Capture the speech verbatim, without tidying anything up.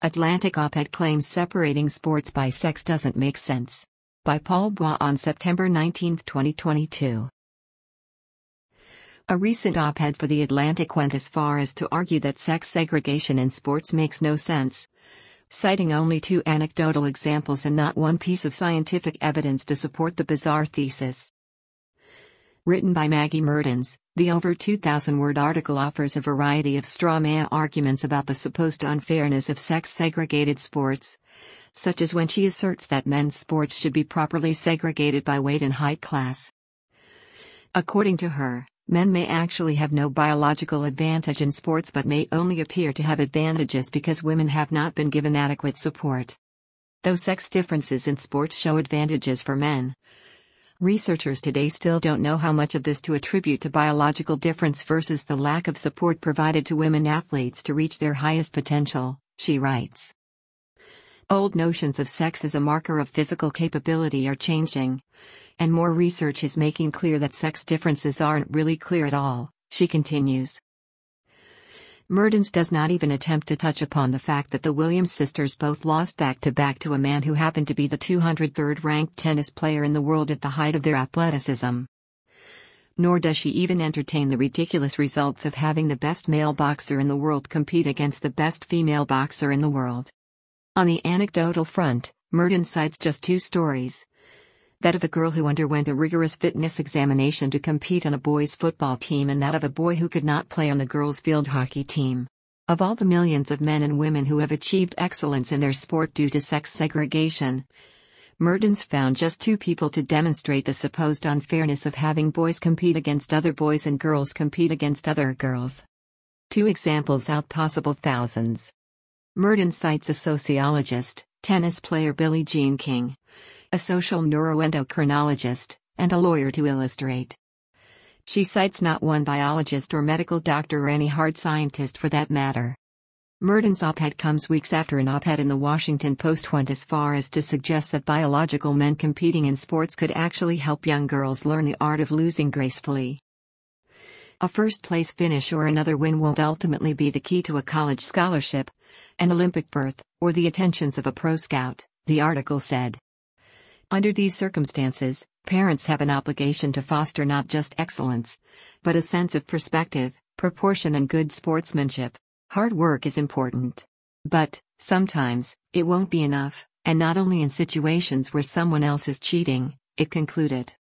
Atlantic op-ed claims separating sports by sex doesn't make sense. By Paul Bois on September nineteenth, twenty twenty-two. A recent op-ed for The Atlantic went as far as to argue that sex segregation in sports makes no sense, citing only two anecdotal examples and not one piece of scientific evidence to support the bizarre thesis. Written by Maggie Mertens, the over two thousand word article offers a variety of straw man arguments about the supposed unfairness of sex-segregated sports, such as when she asserts that men's sports should be properly segregated by weight and height class. According to her, men may actually have no biological advantage in sports but may only appear to have advantages because women have not been given adequate support. Though sex differences in sports show advantages for men, researchers today still don't know how much of this to attribute to biological difference versus the lack of support provided to women athletes to reach their highest potential, she writes. Old notions of sex as a marker of physical capability are changing, and more research is making clear that sex differences aren't really clear at all, she continues. Mertens does not even attempt to touch upon the fact that the Williams sisters both lost back-to-back to a man who happened to be the two hundred third ranked tennis player in the world at the height of their athleticism. Nor does she even entertain the ridiculous results of having the best male boxer in the world compete against the best female boxer in the world. On the anecdotal front, Mertens cites just two stories. That of a girl who underwent a rigorous fitness examination to compete on a boys' football team and that of a boy who could not play on the girls' field hockey team. Of all the millions of men and women who have achieved excellence in their sport due to sex segregation, Mertens found just two people to demonstrate the supposed unfairness of having boys compete against other boys and girls compete against other girls. Two examples out possible thousands. Mertens cites a sociologist, tennis player Billie Jean King, a social neuroendocrinologist, and a lawyer to illustrate. She cites not one biologist or medical doctor or any hard scientist for that matter. Mertens' op-ed comes weeks after an op-ed in the Washington Post went as far as to suggest that biological men competing in sports could actually help young girls learn the art of losing gracefully. A first-place finish or another win won't ultimately be the key to a college scholarship, an Olympic berth, or the attentions of a pro scout, the article said. Under these circumstances, parents have an obligation to foster not just excellence, but a sense of perspective, proportion and good sportsmanship. Hard work is important. But, sometimes, it won't be enough, and not only in situations where someone else is cheating, it concluded.